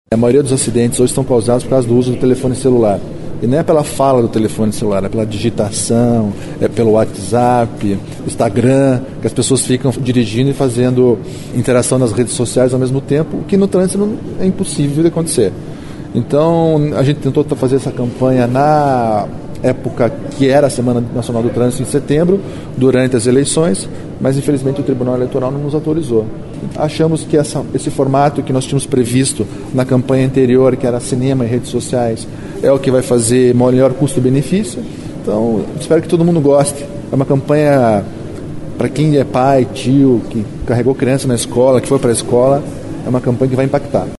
A maioria dos acidentes hoje estão causados por causa do uso do telefone celular. E não é pela fala do telefone celular, é pela digitação, é pelo WhatsApp, Instagram, que as pessoas ficam dirigindo e fazendo interação nas redes sociais ao mesmo tempo, o que no trânsito é impossível de acontecer. Então, a gente tentou fazer essa campanha na época que era a Semana Nacional do Trânsito, em setembro, durante as eleições, mas infelizmente o Tribunal Eleitoral não nos autorizou. Achamos que esse formato que nós tínhamos previsto na campanha anterior, que era cinema e redes sociais, é o que vai fazer maior custo-benefício. Então, espero que todo mundo goste. É uma campanha para quem é pai, tio, que carregou criança na escola, que foi para a escola, é uma campanha que vai impactar.